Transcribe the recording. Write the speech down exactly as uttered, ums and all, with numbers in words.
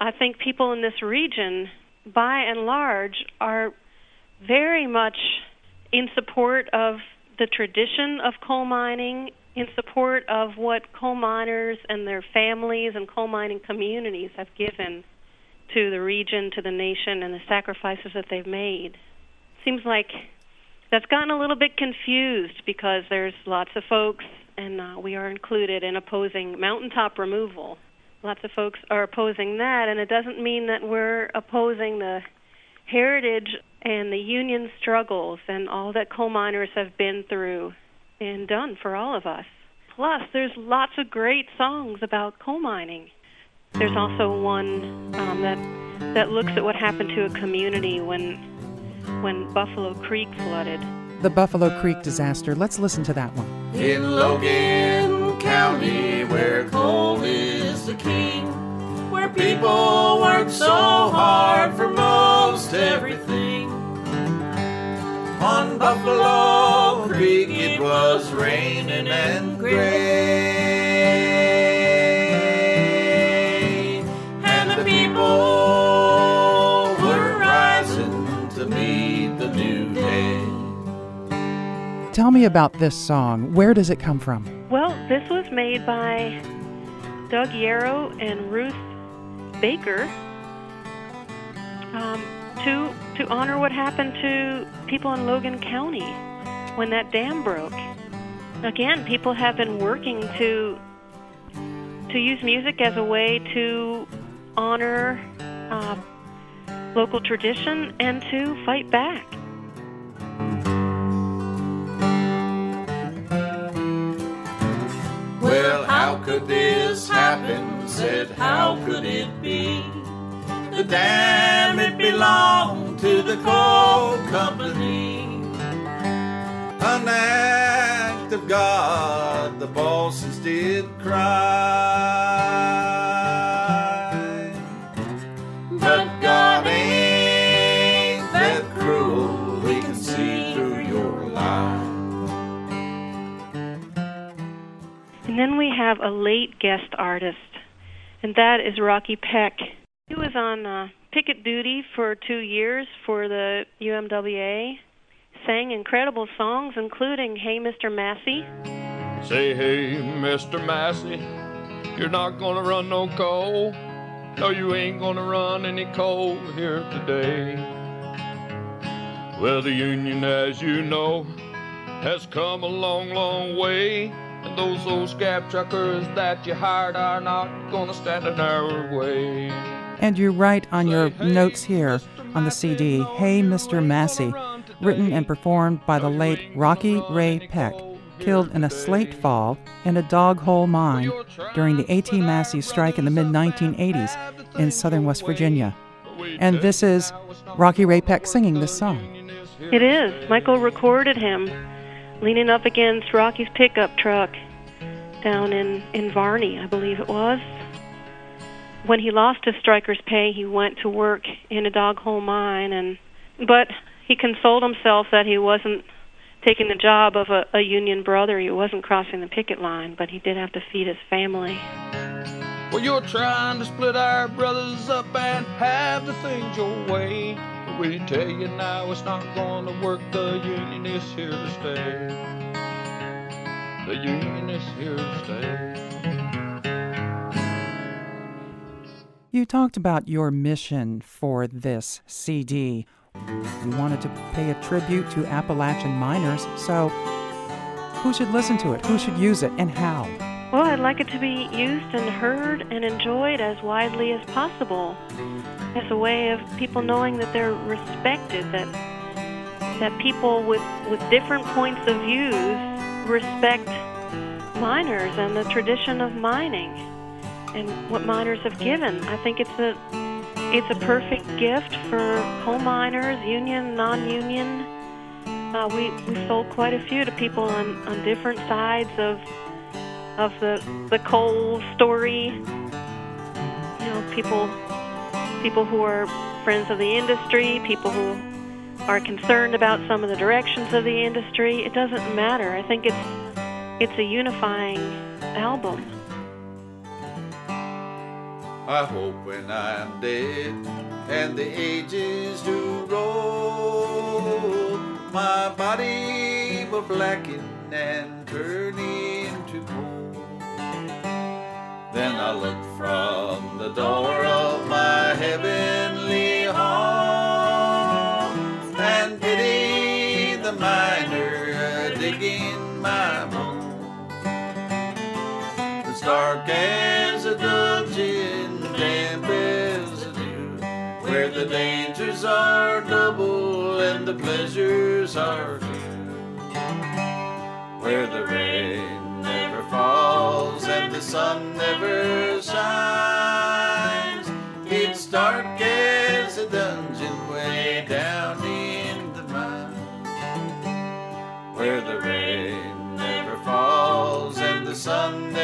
I think people in this region, by and large, are very much in support of the tradition of coal mining, in support of what coal miners and their families and coal mining communities have given to the region, to the nation, and the sacrifices that they've made. Seems like that's gotten a little bit confused because there's lots of folks, and uh, we are included, in opposing mountaintop removal. Lots of folks are opposing that, and it doesn't mean that we're opposing the heritage and the union struggles and all that coal miners have been through and done for all of us. Plus, there's lots of great songs about coal mining. There's also one um, that that looks at what happened to a community when when Buffalo Creek flooded. The Buffalo Creek disaster. Let's listen to that one. In Logan County, where coal is the king, where people work so hard for most everything. On Buffalo Creek it was raining and gray, and the people were rising to meet the new day. Tell me about this song. Where does it come from? Well, this was made by Doug Yarrow and Ruth Baker um, to to honor what happened to people in Logan County when that dam broke. Again, people have been working to to use music as a way to honor uh, local tradition and to fight back. Well, how could this happen? Said, how could it be? The dam, it belonged to the coal company. An act of God, the bosses did cry. But God ain't that cruel, we can see through your lie. And then we have a late guest artist, and that is Rocky Peck. He was on uh, picket duty for two years for the U M W A, sang incredible songs, including Hey, Mister Massey. Say, hey, Mister Massey, you're not gonna run no coal. No, you ain't gonna run any coal here today. Well, the union, as you know, has come a long, long way. And those old scab truckers that you hired are not gonna stand in our way. And you write on your notes here on the C D, Hey, Mister Massey, written and performed by the late Rocky Ray Peck, killed in a slate fall in a dog hole mine during the A T Massey strike in the mid nineteen eighties in southern West Virginia. And this is Rocky Ray Peck singing this song. It is. Michael recorded him leaning up against Rocky's pickup truck down in, in Varney, I believe it was. When he lost his striker's pay, he went to work in a dog hole mine, and but he consoled himself that he wasn't taking the job of a, a union brother. He wasn't crossing the picket line, but he did have to feed his family. Well, you're trying to split our brothers up and have the things your way. But we tell you now it's not going to work. The union is here to stay. The union is here to stay. You talked about your mission for this C D. You wanted to pay a tribute to Appalachian miners, so who should listen to it? Who should use it, and how? Well, I'd like it to be used and heard and enjoyed as widely as possible, as a way of people knowing that they're respected, that that people with, with different points of views respect miners and the tradition of mining and what miners have given. I think it's a it's a perfect gift for coal miners, union, non-union. Uh, we we sold quite a few to people on, on different sides of of the the coal story. You know, people people who are friends of the industry, people who are concerned about some of the directions of the industry. It doesn't matter. I think it's it's a unifying album. I hope when I'm dead and the ages do roll, my body will blacken and turn into coal. Then I look from the door of my heavenly home and pity the miner digging my bone. It's dark as a dungeon, damp as a dew, where the dangers are double and the pleasures are few, where the rain never falls and the sun never shines. It's dark as a dungeon way down in the mine, where the rain never falls and the sun never